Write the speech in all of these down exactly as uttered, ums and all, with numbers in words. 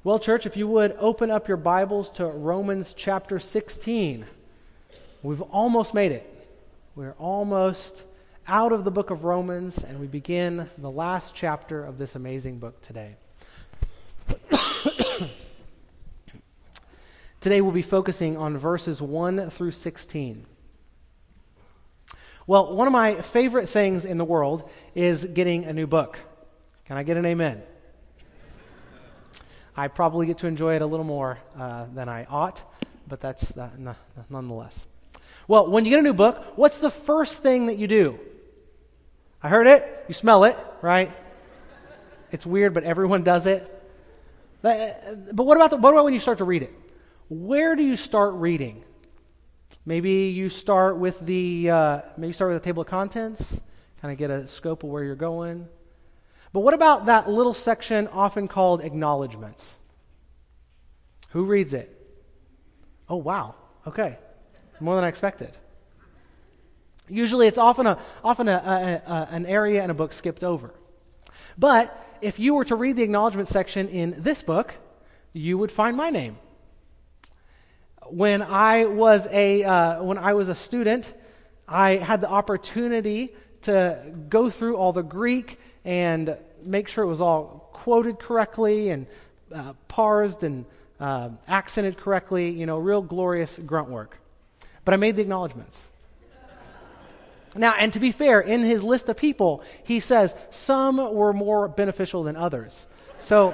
Well, church, if you would open up your Bibles to Romans chapter sixteen. We've almost made it. We're almost out of the book of Romans, and we begin the last chapter of this amazing book today. Today we'll be focusing on verses one through sixteen. Well, one of my favorite things in the world is getting a new book. Can I get an amen? I probably get to enjoy it a little more uh, than I ought, but that's uh, n- nonetheless. Well, when you get a new book, what's the first thing that you do? I heard it. You smell it, right? It's weird, but everyone does it. But, but what about the, what about when you start to read it? Where do you start reading? Maybe you start with the uh, maybe you start with the table of contents, kind of get a scope of where you're going. But what about that little section often called acknowledgments? Who reads it? Oh, wow. Okay. More than I expected. Usually it's often a often a, a, a, an area in a book skipped over. But if you were to read the acknowledgement section in this book, you would find my name. When I was a uh, when I was a student, I had the opportunity to go through all the Greek and make sure it was all quoted correctly and uh, parsed and uh, accented correctly, you know, real glorious grunt work. But I made the acknowledgments. Now, and to be fair, in his list of people, he says some were more beneficial than others. So,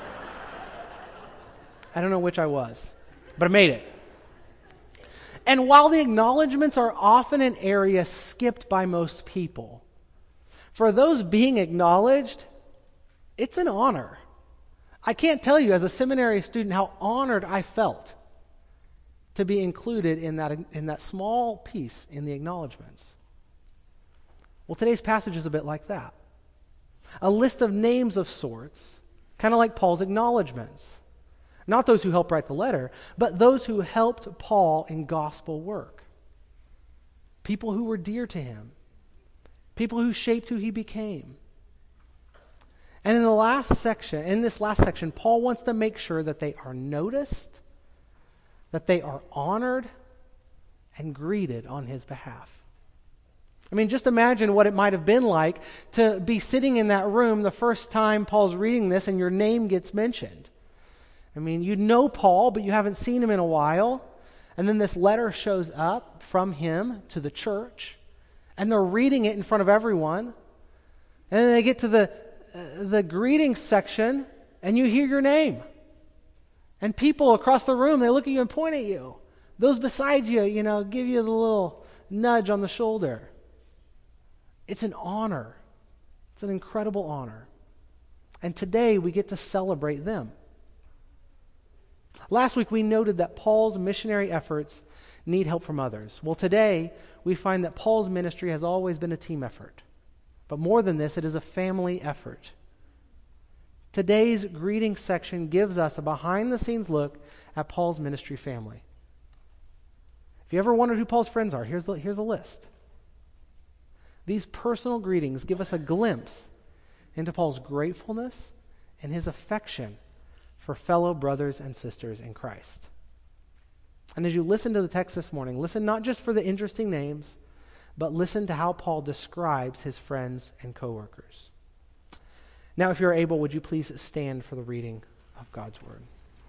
I don't know which I was, but I made it. And while the acknowledgments are often an area skipped by most people, for those being acknowledged, it's an honor. I can't tell you as a seminary student how honored I felt to be included in that in that small piece in the acknowledgments. Well, today's passage is a bit like that. A list of names of sorts, kind of like Paul's acknowledgments. Not those who helped write the letter, but those who helped Paul in gospel work. People who were dear to him. People who shaped who he became. And in the last section, in this last section, Paul wants to make sure that they are noticed, that they are honored, and greeted on his behalf. I mean, just imagine what it might have been like to be sitting in that room the first time Paul's reading this and your name gets mentioned. I mean, you know Paul, but you haven't seen him in a while. And then this letter shows up from him to the church. And they're reading it in front of everyone. And then they get to the uh, the greeting section, and you hear your name. And people across the room, they look at you and point at you. Those beside you, you know, give you the little nudge on the shoulder. It's an honor. It's an incredible honor. And today we get to celebrate them. Last week we noted that Paul's missionary efforts need help from others. Well, today we find that Paul's ministry has always been a team effort. But more than this, it is a family effort. Today's greeting section gives us a behind-the-scenes look at Paul's ministry family. If you ever wondered who Paul's friends are, here's the, here's a list. These personal greetings give us a glimpse into Paul's gratefulness and his affection for fellow brothers and sisters in Christ. And as you listen to the text this morning, listen not just for the interesting names, but listen to how Paul describes his friends and coworkers. Now, if you're able, would you please stand for the reading of God's Word?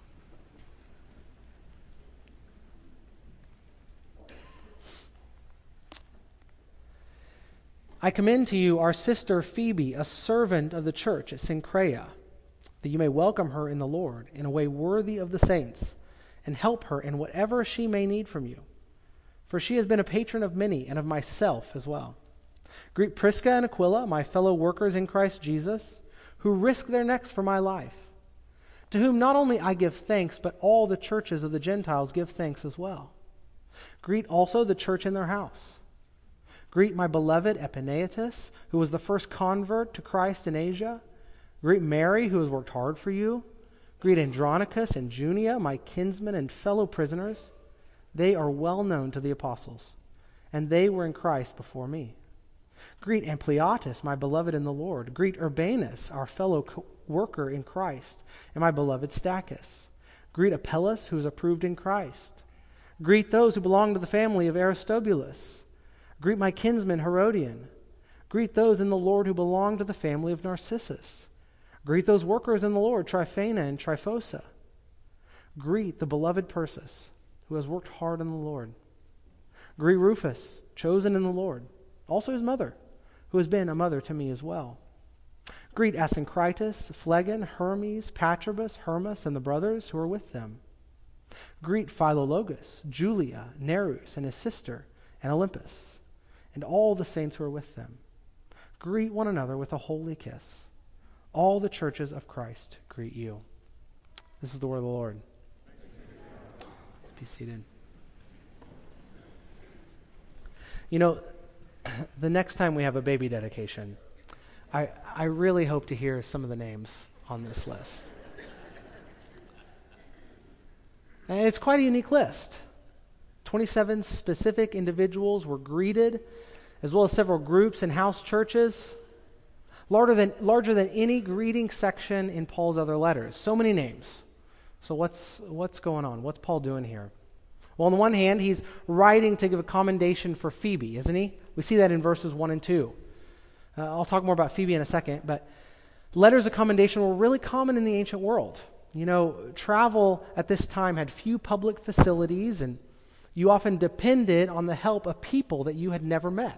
I commend to you our sister Phoebe, a servant of the church at Cenchrea, that you may welcome her in the Lord in a way worthy of the saints, and help her in whatever she may need from you. For she has been a patron of many, and of myself as well. Greet Prisca and Aquila, my fellow workers in Christ Jesus, who risked their necks for my life, to whom not only I give thanks, but all the churches of the Gentiles give thanks as well. Greet also the church in their house. Greet my beloved Epaenetus, who was the first convert to Christ in Asia. Greet Mary, who has worked hard for you. Greet Andronicus and Junia, my kinsmen and fellow prisoners. They are well known to the apostles, and they were in Christ before me. Greet Ampliatus, my beloved in the Lord. Greet Urbanus, our fellow co- worker in Christ, and my beloved Stachys. Greet Apelles, who is approved in Christ. Greet those who belong to the family of Aristobulus. Greet my kinsman Herodion. Greet those in the Lord who belong to the family of Narcissus. Greet those workers in the Lord, Tryphena and Tryphosa. Greet the beloved Persis, who has worked hard in the Lord. Greet Rufus, chosen in the Lord, also his mother, who has been a mother to me as well. Greet Asyncritus, Phlegon, Hermes, Patrobas, Hermas, and the brothers who are with them. Greet Philologus, Julia, Nereus, and his sister, and Olympus, and all the saints who are with them. Greet one another with a holy kiss. All the churches of Christ greet you. This is the word of the Lord. Let's be seated. You know, the next time we have a baby dedication, I, I really hope to hear some of the names on this list. And it's quite a unique list. twenty-seven specific individuals were greeted, as well as several groups and house churches, larger than, larger than any greeting section in Paul's other letters. So many names. So what's what's going on? What's Paul doing here? Well, on the one hand, he's writing to give a commendation for Phoebe, isn't he? We see that in verses one and two. Uh, I'll talk more about Phoebe in a second, but letters of commendation were really common in the ancient world. You know, travel at this time had few public facilities, and you often depended on the help of people that you had never met.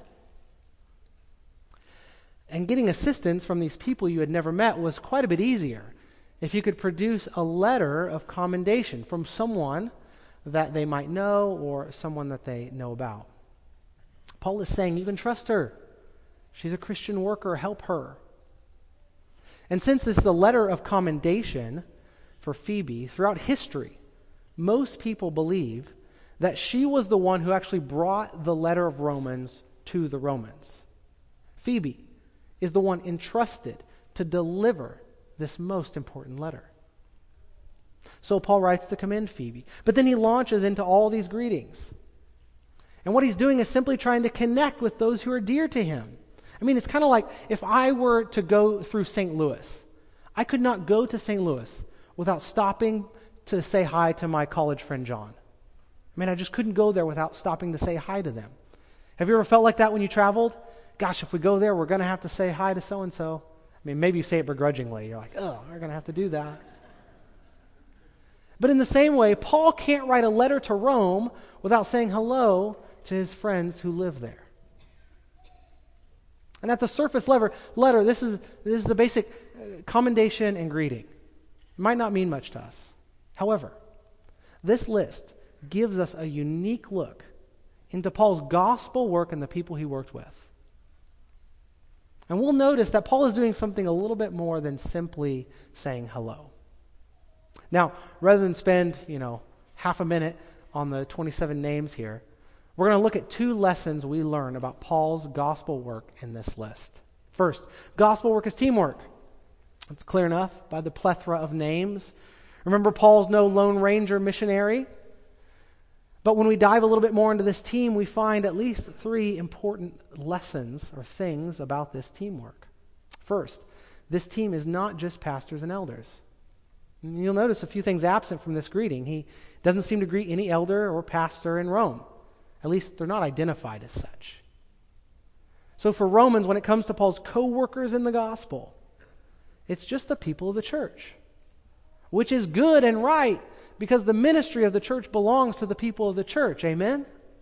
And getting assistance from these people you had never met was quite a bit easier if you could produce a letter of commendation from someone that they might know or someone that they know about. Paul is saying you can trust her. She's a Christian worker. Help her. And since this is a letter of commendation for Phoebe, throughout history, most people believe that she was the one who actually brought the letter of Romans to the Romans. Phoebe is the one entrusted to deliver this most important letter. So Paul writes to commend Phoebe. But then he launches into all these greetings. And what he's doing is simply trying to connect with those who are dear to him. I mean, it's kind of like if I were to go through Saint Louis. I could not go to Saint Louis without stopping to say hi to my college friend John. I mean, I just couldn't go there without stopping to say hi to them. Have you ever felt like that when you traveled? Gosh, if we go there, we're going to have to say hi to so-and-so. I mean, maybe you say it begrudgingly. You're like, oh, we're going to have to do that. But in the same way, Paul can't write a letter to Rome without saying hello to his friends who live there. And at the surface level, letter, this is, this is the basic commendation and greeting. It might not mean much to us. However, this list gives us a unique look into Paul's gospel work and the people he worked with. And we'll notice that Paul is doing something a little bit more than simply saying hello. Now, rather than spend, you know, half a minute on the twenty-seven names here, we're going to look at two lessons we learn about Paul's gospel work in this list. First, gospel work is teamwork. It's clear enough by the plethora of names. Remember, Paul's no Lone Ranger missionary. But when we dive a little bit more into this team, we find at least three important lessons or things about this teamwork. First, this team is not just pastors and elders. And you'll notice a few things absent from this greeting. He doesn't seem to greet any elder or pastor in Rome. At least they're not identified as such. So for Romans, when it comes to Paul's co-workers in the gospel, it's just the people of the church, which is good and right because the ministry of the church belongs to the people of the church. Amen?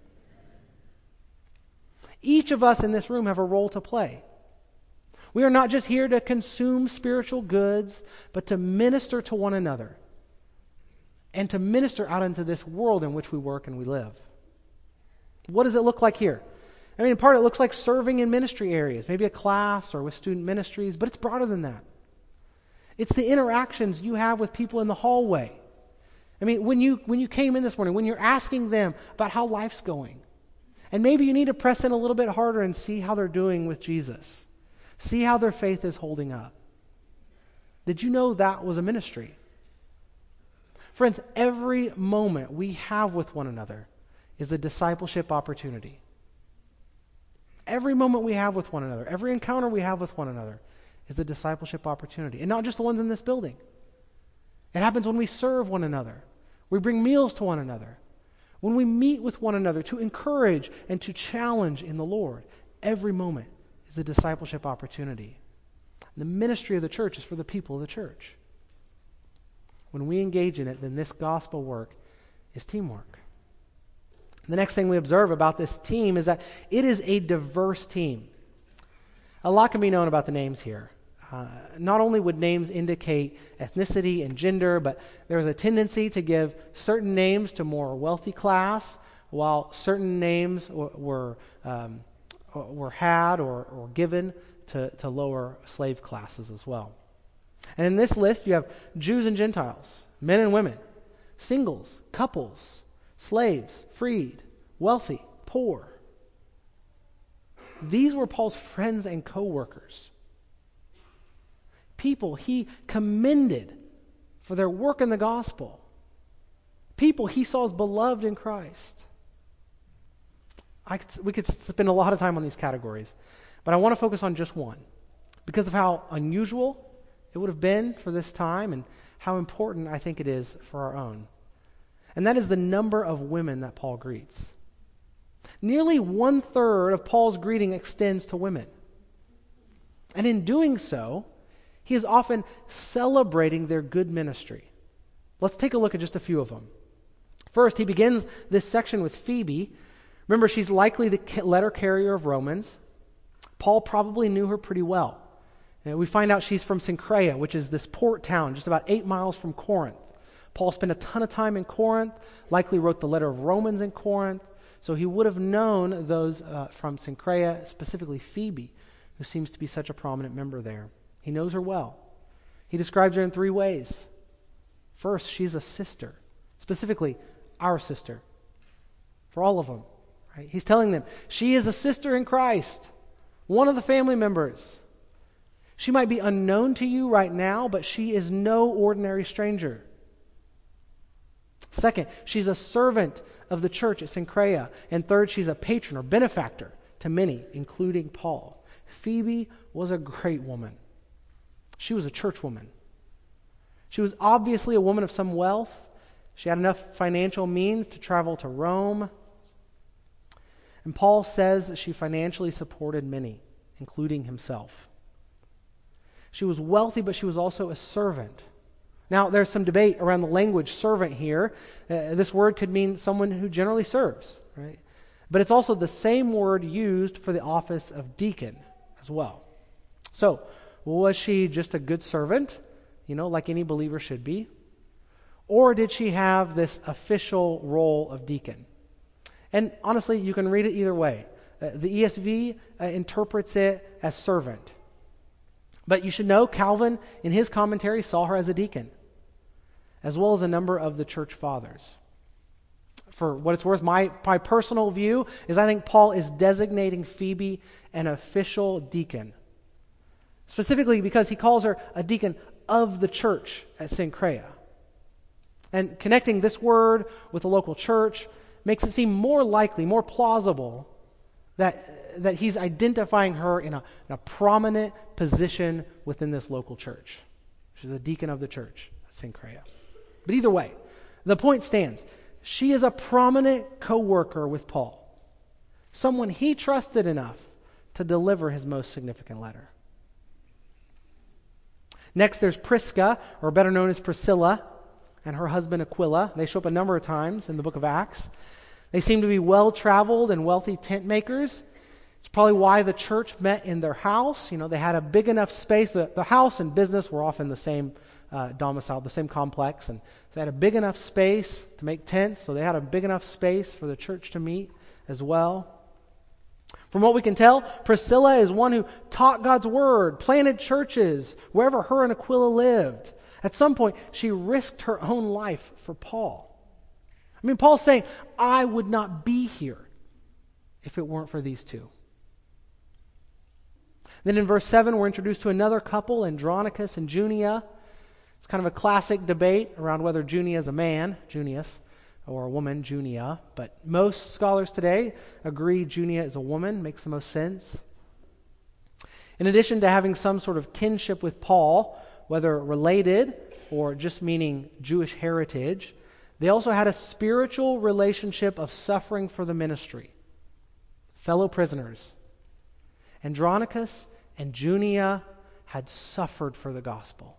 Each of us in this room have a role to play. We are not just here to consume spiritual goods, but to minister to one another and to minister out into this world in which we work and we live. What does it look like here? I mean, in part, it looks like serving in ministry areas, maybe a class or with student ministries, but it's broader than that. It's the interactions you have with people in the hallway. I mean, when you when you came in this morning, when you're asking them about how life's going, and maybe you need to press in a little bit harder and see how they're doing with Jesus. See how their faith is holding up. Did you know that was a ministry? Friends, every moment we have with one another is a discipleship opportunity. Every moment we have with one another, every encounter we have with one another is a discipleship opportunity. And not just the ones in this building. It happens when we serve one another. We bring meals to one another. When we meet with one another to encourage and to challenge in the Lord. Every moment is a discipleship opportunity. The ministry of the church is for the people of the church. When we engage in it, then this gospel work is teamwork. The next thing we observe about this team is that it is a diverse team. A lot can be known about the names here. Uh, not only would names indicate ethnicity and gender, but there is a tendency to give certain names to more wealthy class, while certain names w- were um, were had or, or given to, to lower slave classes as well. And in this list, you have Jews and Gentiles, men and women, singles, couples, slaves, freed, wealthy, poor. These were Paul's friends and co-workers. People he commended for their work in the gospel. People he saw as beloved in Christ. I could, we could spend a lot of time on these categories, but I want to focus on just one because of how unusual it would have been for this time and how important I think it is for our own. And that is the number of women that Paul greets. Nearly one third of Paul's greeting extends to women. And in doing so, he is often celebrating their good ministry. Let's take a look at just a few of them. First, he begins this section with Phoebe. Remember, she's likely the letter carrier of Romans. Paul probably knew her pretty well. And we find out she's from Cenchrea, which is this port town just about eight miles from Corinth. Paul spent a ton of time in Corinth, likely wrote the letter of Romans in Corinth, so he would have known those uh, from Cenchrea, specifically Phoebe, who seems to be such a prominent member there. He knows her well. He describes her in three ways. First, she's a sister, specifically our sister, for all of them. Right? He's telling them she is a sister in Christ, one of the family members. She might be unknown to you right now, but she is no ordinary stranger. Second, she's a servant of the church at Cenchrea. And third, she's a patron or benefactor to many, including Paul. Phoebe was a great woman. She was a church woman. She was obviously a woman of some wealth. She had enough financial means to travel to Rome. And Paul says that she financially supported many, including himself. She was wealthy, but she was also a servant. Now, there's some debate around the language servant here. Uh, this word could mean someone who generally serves, right? But it's also the same word used for the office of deacon as well. So, was she just a good servant, you know, like any believer should be? Or did she have this official role of deacon? And honestly, you can read it either way. Uh, the E S V uh, interprets it as servant. But you should know Calvin, in his commentary, saw her as a deacon, as well as a number of the church fathers. For what it's worth, my, my personal view is I think Paul is designating Phoebe an official deacon, specifically because he calls her a deacon of the church at Cenchrea. And connecting this word with the local church makes it seem more likely, more plausible, that that he's identifying her in a, in a prominent position within this local church. She's a deacon of the church at Cenchrea. But either way, the point stands. She is a prominent co-worker with Paul, someone he trusted enough to deliver his most significant letter. Next, there's Prisca, or better known as Priscilla, and her husband Aquila. They show up a number of times in the book of Acts. They seem to be well-traveled and wealthy tent makers. It's probably why the church met in their house. You know, they had a big enough space. The, the house and business were often the same uh, domicile, the same complex. And they had a big enough space to make tents, so they had a big enough space for the church to meet as well. From what we can tell, Priscilla is one who taught God's word, planted churches, wherever her and Aquila lived. At some point, she risked her own life for Paul. I mean, Paul's saying, I would not be here if it weren't for these two. Then in verse seven, we're introduced to another couple, Andronicus and Junia. It's kind of a classic debate around whether Junia is a man, Junius, or a woman, Junia. But most scholars today agree Junia is a woman, makes the most sense. In addition to having some sort of kinship with Paul, whether related or just meaning Jewish heritage, they also had a spiritual relationship of suffering for the ministry. Fellow prisoners. Andronicus and Junia had suffered for the gospel.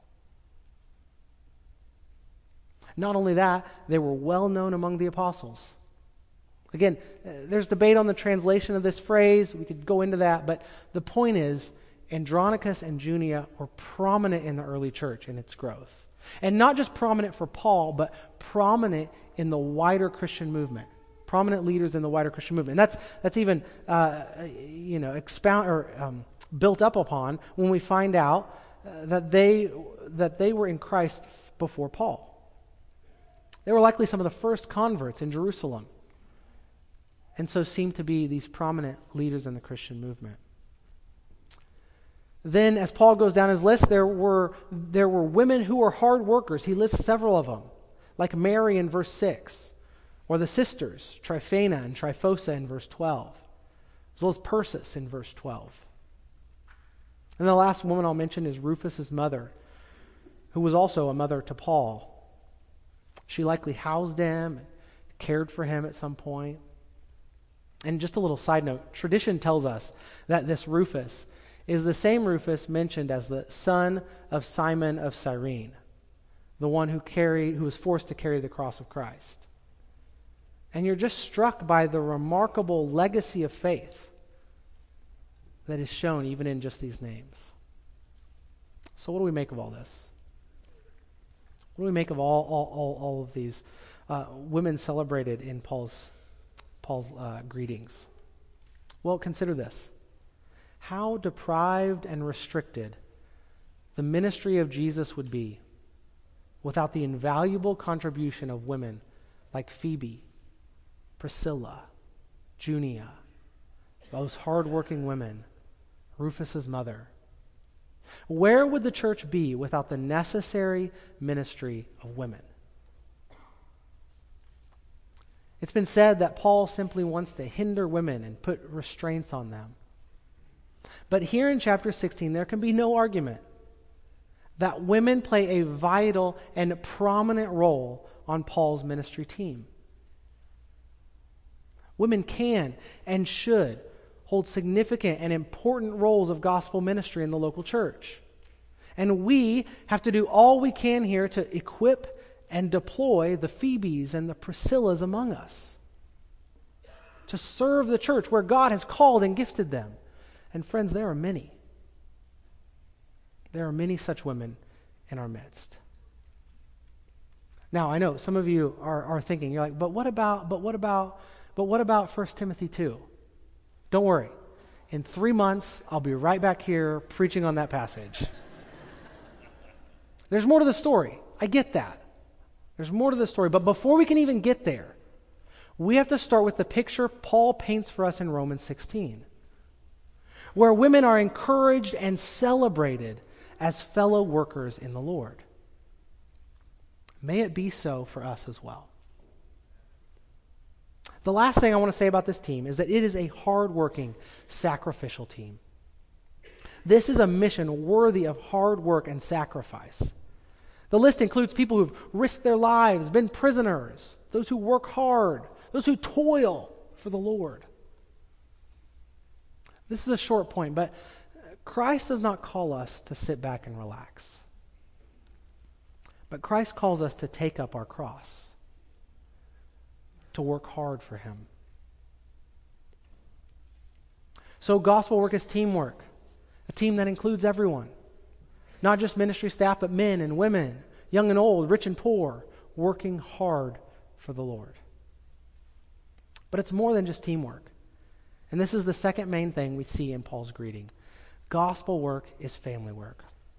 Not only that, they were well known among the apostles. Again, there's debate on the translation of this phrase. We could go into that, but the point is, Andronicus and Junia were prominent in the early church in its growth. And not just prominent for Paul, but prominent in the wider Christian movement. Prominent leaders in the wider Christian movement. And that's that's even uh, you know expound or um, built up upon when we find out uh, that they that they were in Christ before Paul. They were likely some of the first converts in Jerusalem, and so seem to be these prominent leaders in the Christian movement. Then, as Paul goes down his list, there were there were women who were hard workers. He lists several of them, like Mary in verse six, or the sisters, Tryphena and Tryphosa in verse twelve, as well as Persis in verse twelve. And the last woman I'll mention is Rufus's mother, who was also a mother to Paul. She likely housed him, cared for him at some point. And just a little side note, tradition tells us that this Rufus is the same Rufus mentioned as the son of Simon of Cyrene, the one who carried, who was forced to carry the cross of Christ. And you're just struck by the remarkable legacy of faith that is shown even in just these names. So what do we make of all this? What do we make of all all, all, all of these uh, women celebrated in Paul's, Paul's uh, greetings? Well, consider this. How deprived and restricted the ministry of Jesus would be without the invaluable contribution of women like Phoebe, Priscilla, Junia, those hardworking women, Rufus's mother. Where would the church be without the necessary ministry of women? It's been said that Paul simply wants to hinder women and put restraints on them. But here in chapter sixteen, there can be no argument that women play a vital and prominent role on Paul's ministry team. Women can and should hold significant and important roles of gospel ministry in the local church. And we have to do all we can here to equip and deploy the Phoebes and the Priscillas among us to serve the church where God has called and gifted them. And friends, there are many. There are many such women in our midst. Now, I know some of you are, are thinking, you're like, but what about, but what about, but what about First Timothy two? Don't worry. In three months, I'll be right back here preaching on that passage. There's more to the story. I get that. There's more to the story. But before we can even get there, we have to start with the picture Paul paints for us in Romans sixteen, where women are encouraged and celebrated as fellow workers in the Lord. May it be so for us as well. The last thing I want to say about this team is that it is a hard-working, sacrificial team. This is a mission worthy of hard work and sacrifice. The list includes people who've risked their lives, been prisoners, those who work hard, those who toil for the Lord. This is a short point, but Christ does not call us to sit back and relax. But Christ calls us to take up our cross, to work hard for Him. So gospel work is teamwork, a team that includes everyone. Not just ministry staff, but men and women, young and old, rich and poor, working hard for the Lord. But it's more than just teamwork. And this is the second main thing we see in Paul's greeting. Gospel work is family work.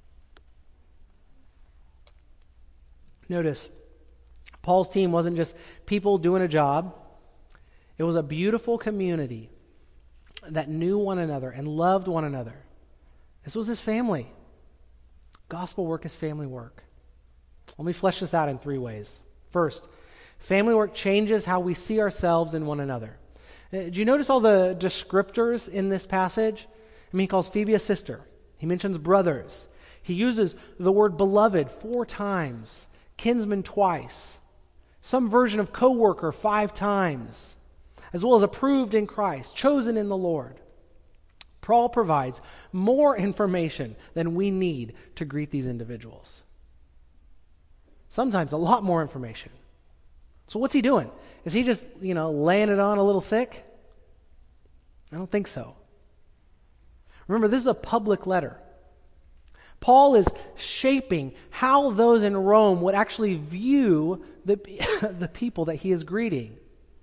Notice, Paul's team wasn't just people doing a job. It was a beautiful community that knew one another and loved one another. This was his family. Gospel work is family work. Let me flesh this out in three ways. First, family work changes how we see ourselves in one another. Uh, do you notice all the descriptors in this passage? I mean, he calls Phoebe a sister. He mentions brothers. He uses the word beloved four times, kinsman twice, some version of co-worker five times, as well as approved in Christ, chosen in the Lord. Paul provides more information than we need to greet these individuals. Sometimes a lot more information. So what's he doing? Is he just, you know, laying it on a little thick? I don't think so. Remember, this is a public letter. Paul is shaping how those in Rome would actually view the, the people that he is greeting.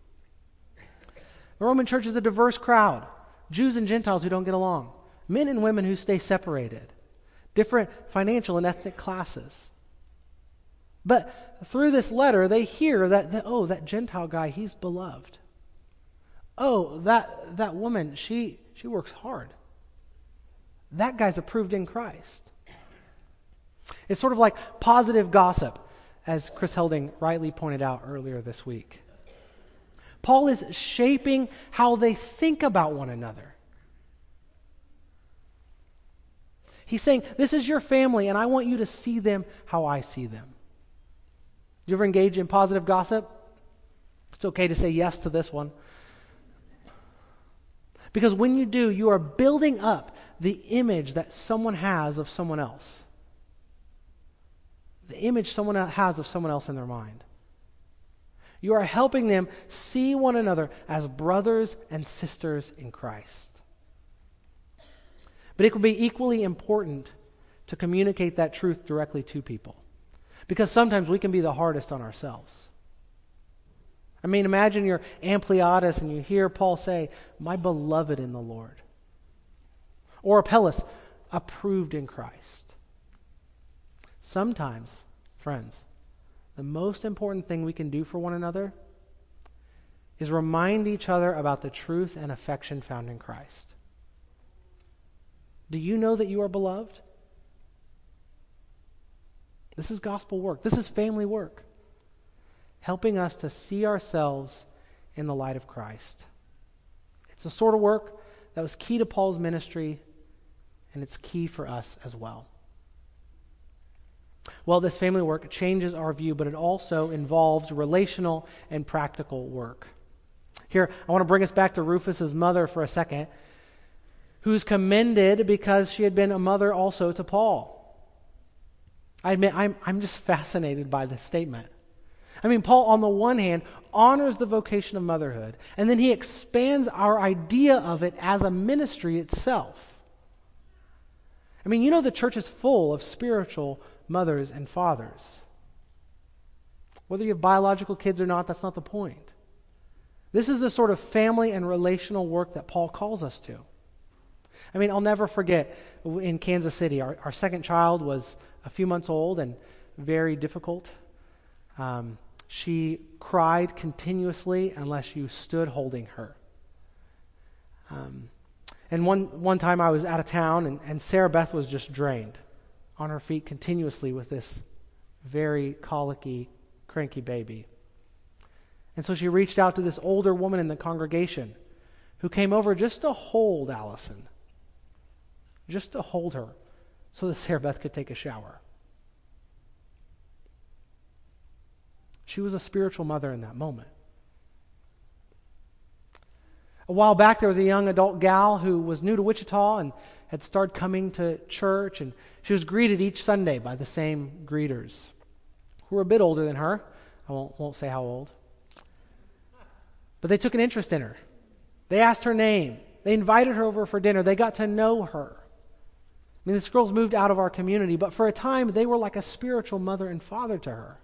The Roman church is a diverse crowd. Jews and Gentiles who don't get along. Men and women who stay separated. Different financial and ethnic classes. But through this letter, they hear that, that oh, that Gentile guy, he's beloved. Oh, that that woman, she she works hard. That guy's approved in Christ. It's sort of like positive gossip, as Chris Helding rightly pointed out earlier this week. Paul is shaping how they think about one another. He's saying, this is your family, and I want you to see them how I see them. Do you ever engage in positive gossip? It's okay to say yes to this one. Because when you do, you are building up the image that someone has of someone else. The image someone has of someone else in their mind. You are helping them see one another as brothers and sisters in Christ. But it can be equally important to communicate that truth directly to people. Because sometimes we can be the hardest on ourselves. I mean, imagine you're Ampliatus and you hear Paul say, my beloved in the Lord. Or Apelles, approved in Christ. Sometimes, friends, the most important thing we can do for one another is remind each other about the truth and affection found in Christ. Do you know that you are beloved? This is gospel work. This is family work. Helping us to see ourselves in the light of Christ. It's the sort of work that was key to Paul's ministry, and it's key for us as well. Well, this family work changes our view, but it also involves relational and practical work. Here, I want to bring us back to Rufus's mother for a second, who's commended because she had been a mother also to Paul. I admit, I'm, I'm just fascinated by this statement. I mean, Paul, on the one hand, honors the vocation of motherhood, and then he expands our idea of it as a ministry itself. I mean, you know the church is full of spiritual mothers and fathers. Whether you have biological kids or not, that's not the point. This is the sort of family and relational work that Paul calls us to. I mean, I'll never forget in Kansas City, our, our second child was a few months old and very difficult. Um, she cried continuously unless you stood holding her. Um, and one, one time I was out of town and, and Sarah Beth was just drained on her feet continuously with this very colicky, cranky baby. And so she reached out to this older woman in the congregation who came over just to hold Allison. Just to hold her so that Sarah Beth could take a shower. She was a spiritual mother in that moment. A while back, there was a young adult gal who was new to Wichita and had started coming to church, and she was greeted each Sunday by the same greeters who were a bit older than her. I won't, won't say how old. But they took an interest in her. They asked her name. They invited her over for dinner. They got to know her. I mean, this girl's moved out of our community, but for a time, they were like a spiritual mother and father to her.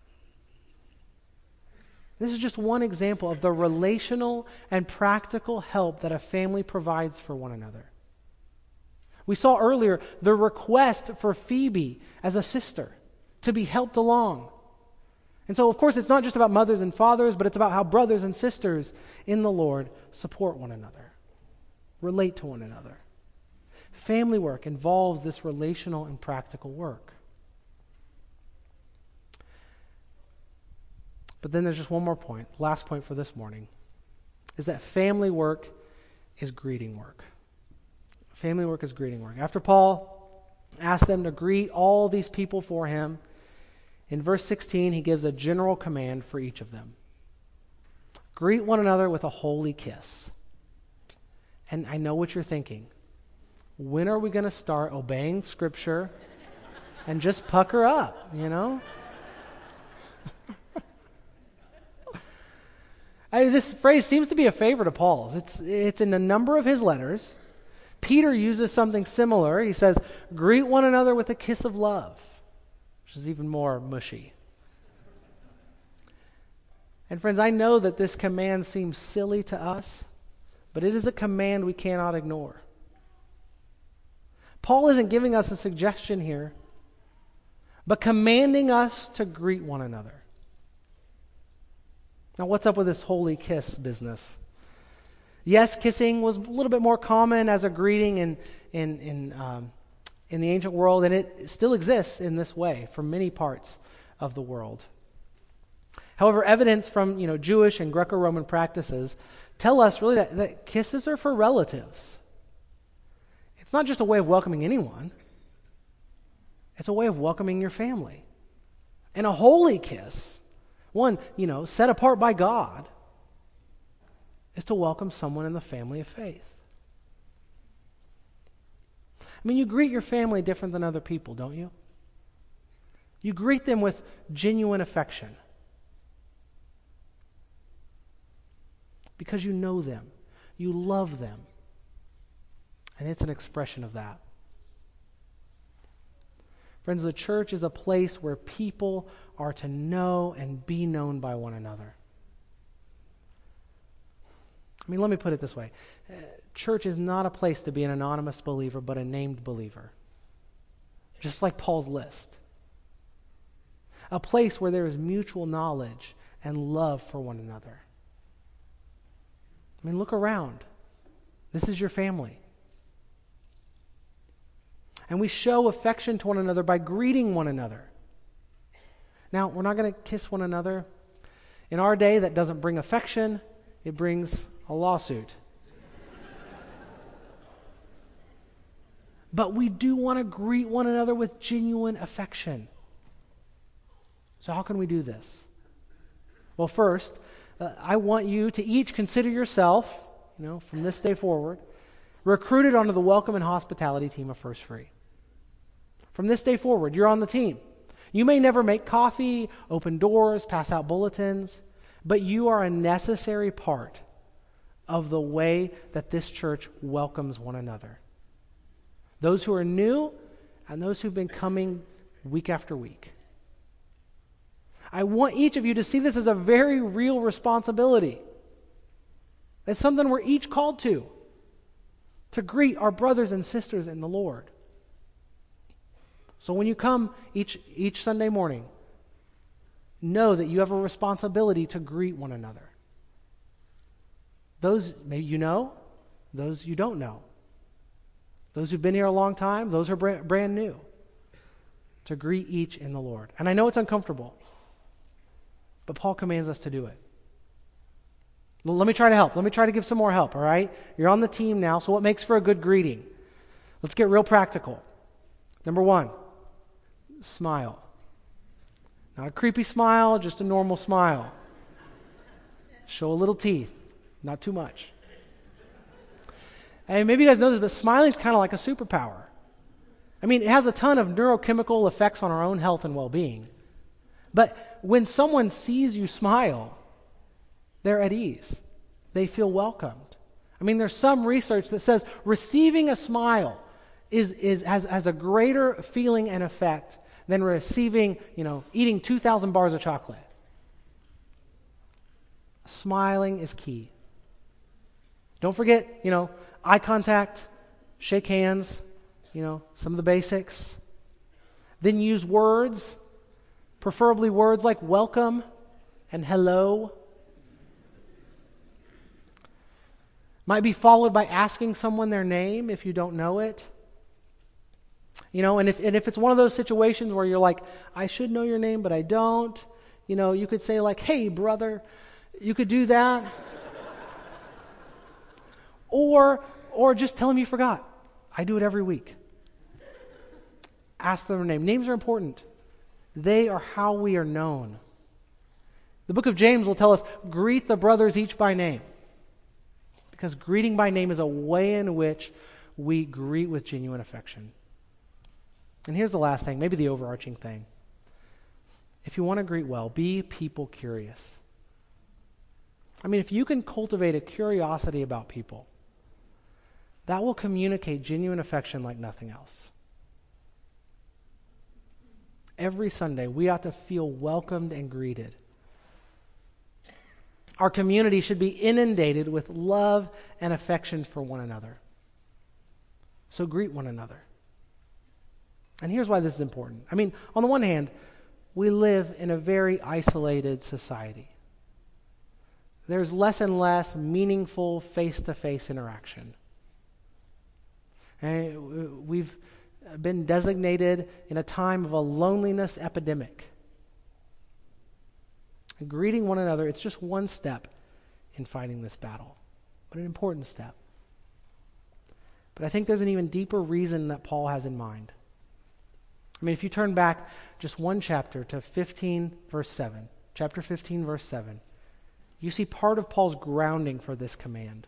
This is just one example of the relational and practical help that a family provides for one another. We saw earlier the request for Phoebe as a sister to be helped along. And so, of course, it's not just about mothers and fathers, but it's about how brothers and sisters in the Lord support one another, relate to one another. Family work involves this relational and practical work. But then there's just one more point, last point for this morning, is that family work is greeting work. Family work is greeting work. After Paul asked them to greet all these people for him, in verse sixteen, he gives a general command for each of them. Greet one another with a holy kiss. And I know what you're thinking. When are we going to start obeying Scripture and just pucker up, you know? I mean, this phrase seems to be a favorite of Paul's. It's, it's in a number of his letters. Peter uses something similar. He says, greet one another with a kiss of love, which is even more mushy. And friends, I know that this command seems silly to us, but it is a command we cannot ignore. Paul isn't giving us a suggestion here, but commanding us to greet one another. Now, what's up with this holy kiss business? Yes, kissing was a little bit more common as a greeting in in in, um, in the ancient world, and it still exists in this way for many parts of the world. However, evidence from you know Jewish and Greco-Roman practices tell us really that, that kisses are for relatives. It's not just a way of welcoming anyone. It's a way of welcoming your family. And a holy kiss, one, you know, set apart by God, is to welcome someone in the family of faith. I mean, you greet your family different than other people, don't you? You greet them with genuine affection. Because you know them. You love them. And it's an expression of that. Friends, the church is a place where people are to know and be known by one another. I mean, let me put it this way. Uh, church is not a place to be an anonymous believer, but a named believer. Just like Paul's list. A place where there is mutual knowledge and love for one another. I mean, look around. This is your family. And we show affection to one another by greeting one another. Now, we're not going to kiss one another. In our day, that doesn't bring affection. It brings a lawsuit. But we do want to greet one another with genuine affection. So how can we do this? Well, first, uh, I want you to each consider yourself, you know, from this day forward, recruited onto the welcome and hospitality team of First Free. From this day forward, you're on the team. You may never make coffee, open doors, pass out bulletins, but you are a necessary part of the way that this church welcomes one another. Those who are new and those who've been coming week after week. I want each of you to see this as a very real responsibility. It's something we're each called to, to greet our brothers and sisters in the Lord. So when you come each each Sunday morning, know that you have a responsibility to greet one another. Those maybe you know, those you don't know. Those who've been here a long time, those who are brand new. To greet each in the Lord. And I know it's uncomfortable, but Paul commands us to do it. Well, let me try to help. Let me try to give some more help, all right? You're on the team now, so what makes for a good greeting? Let's get real practical. Number one, smile. Not a creepy smile, just a normal smile. Show a little teeth, not too much. And maybe you guys know this, but smiling is kind of like a superpower. I mean, it has a ton of neurochemical effects on our own health and well-being. But when someone sees you smile, they're at ease. They feel welcomed. I mean, there's some research that says receiving a smile is, is has, has a greater feeling and effect than receiving, you know, eating two thousand bars of chocolate. Smiling is key. Don't forget, you know, eye contact, shake hands, you know, some of the basics. Then use words, preferably words like welcome and hello. Might be followed by asking someone their name if you don't know it. You know, and if and if it's one of those situations where you're like, I should know your name, but I don't, you know, you could say like, hey, brother. You could do that. or or just tell him you forgot. I do it every week. Ask them their name. Names are important. They are how we are known. The book of James will tell us, greet the brothers each by name. Because greeting by name is a way in which we greet with genuine affection. And here's the last thing, maybe the overarching thing. If you want to greet well, be people curious. I mean, if you can cultivate a curiosity about people, that will communicate genuine affection like nothing else. Every Sunday, we ought to feel welcomed and greeted. Our community should be inundated with love and affection for one another. So greet one another. And here's why this is important. I mean, on the one hand, we live in a very isolated society. There's less and less meaningful face-to-face interaction. And we've been designated in a time of a loneliness epidemic. And greeting one another, it's just one step in fighting this battle, but an important step. But I think there's an even deeper reason that Paul has in mind. I mean, if you turn back just one chapter to fifteen, verse seven, chapter fifteen, verse seven, you see part of Paul's grounding for this command.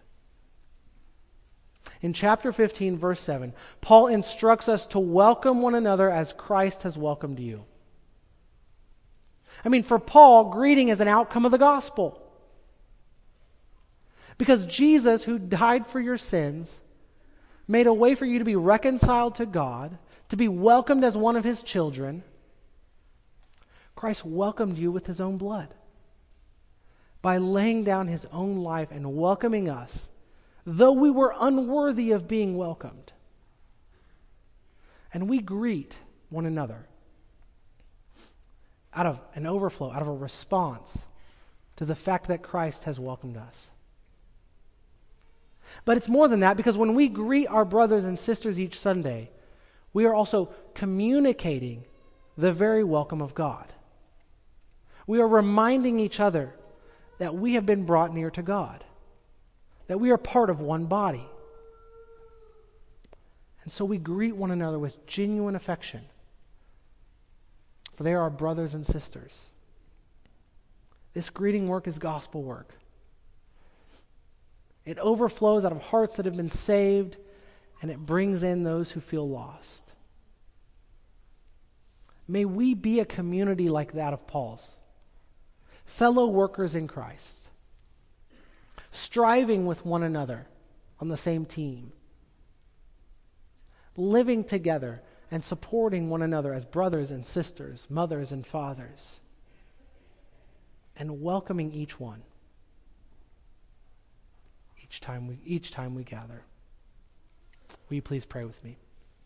In chapter fifteen, verse seven, Paul instructs us to welcome one another as Christ has welcomed you. I mean, for Paul, greeting is an outcome of the gospel. Because Jesus, who died for your sins, made a way for you to be reconciled to God, to be welcomed as one of his children. Christ welcomed you with his own blood by laying down his own life and welcoming us, though we were unworthy of being welcomed. And we greet one another out of an overflow, out of a response to the fact that Christ has welcomed us. But it's more than that, because when we greet our brothers and sisters each Sunday, we are also communicating the very welcome of God. We are reminding each other that we have been brought near to God, that we are part of one body. And so we greet one another with genuine affection, for they are our brothers and sisters. This greeting work is gospel work. It overflows out of hearts that have been saved, and it brings in those who feel lost. May we be a community like that of Paul's, fellow workers in Christ, striving with one another on the same team, living together and supporting one another as brothers and sisters, mothers and fathers, and welcoming each one each time we each time we gather. Will you please pray with me?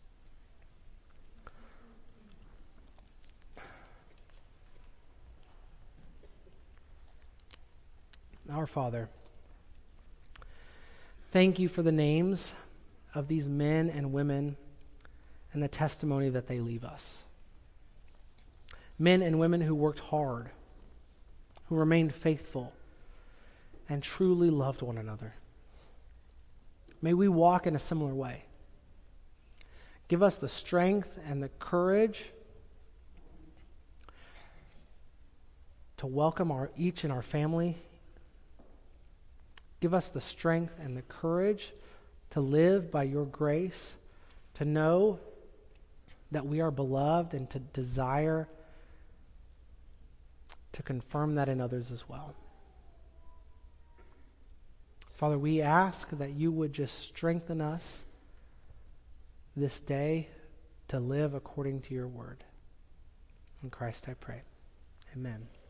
Our Father, thank you for the names of these men and women and the testimony that they leave us. Men and women who worked hard, who remained faithful, and truly loved one another. May we walk in a similar way. Give us the strength and the courage to welcome our each in our family. Give us the strength and the courage to live by your grace, to know that we are beloved, and to desire to confirm that in others as well. Father, we ask that you would just strengthen us this day to live according to your word. In Christ I pray. Amen.